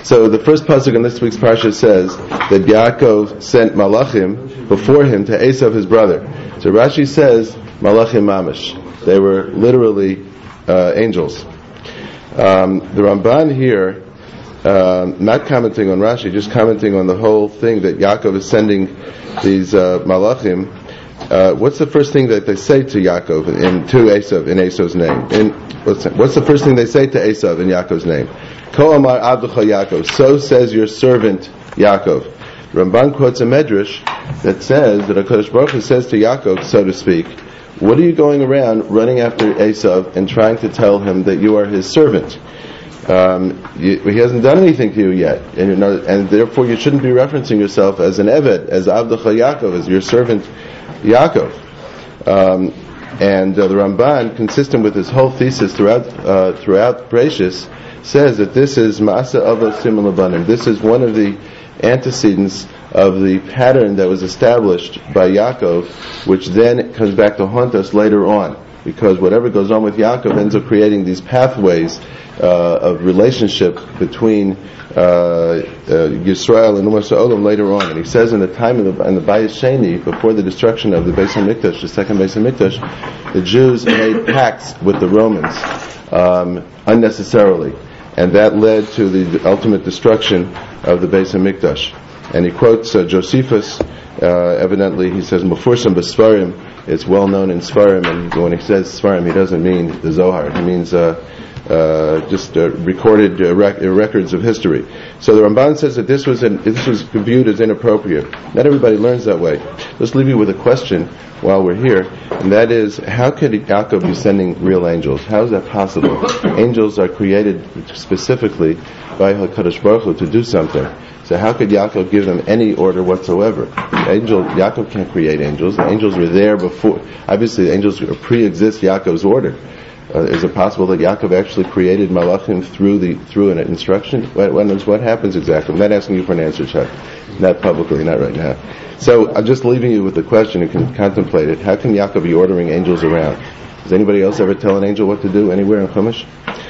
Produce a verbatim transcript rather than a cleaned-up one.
So the first pasuk in this week's parsha says that Yaakov sent malachim before him to Esav his brother. So Rashi says malachim mamish. They were literally uh, angels. Um, the Ramban here, uh, not commenting on Rashi, just commenting on the whole thing that Yaakov is sending these uh, malachim. Uh, what's the first thing that they say to Yaakov in to Esav in Esav's name? In, what's, what's the first thing they say to Esav in Yaakov's name? Ko amar abducha Yaakov. So says your servant Yaakov. Ramban quotes a medrash that says that HaKadosh Baruch Hu says to Yaakov, so to speak, what are you going around running after Esav and trying to tell him that you are his servant? Um, you, he hasn't done anything to you yet, and, you know, and therefore you shouldn't be referencing yourself as an Eved, as Abducha Yaakov, as your servant Yaakov. Um, and uh, the Ramban, consistent with his whole thesis throughout uh, throughout Bereshis, says that this is Ma'asa Ava Siman Labanim. This is one of the antecedents of the pattern that was established by Yaakov, which then comes back to haunt us later on. Because whatever goes on with Yaakov ends up creating these pathways uh, of relationship between uh, uh, Yisrael and Umas Ha'olam later on. And he says in the time of the, in the Bayis Sheni, before the destruction of the Beis HaMikdash, the second Beis HaMikdash, the Jews made pacts with the Romans um, unnecessarily. And that led to the ultimate destruction of the Beis HaMikdash. And he quotes uh, Josephus, uh, evidently he says, Mefursam b'Sfarim, it's well known in Sfarim, and when he says Sfarim, he doesn't mean the Zohar, he means uh, uh, just uh, recorded uh, rec- records of history. So the Ramban says that this was an, this was viewed as inappropriate. Not everybody learns that way. Let's leave you with a question while we're here, and that is, how could Yaakov be sending real angels? How is that possible? Angels are created specifically by HaKadosh Baruch Hu to do something. So how could Yaakov give them any order whatsoever? Angel, Yaakov can't create angels. The angels were there before. Obviously, the angels pre-exist Yaakov's order. Uh, is it possible that Yaakov actually created malachim through the through an instruction? What, what happens exactly? I'm not asking you for an answer, Chuck. Not publicly, not right now. So I'm just leaving you with the question. You can contemplate it. How can Yaakov be ordering angels around? Does anybody else ever tell an angel what to do anywhere in Chumash?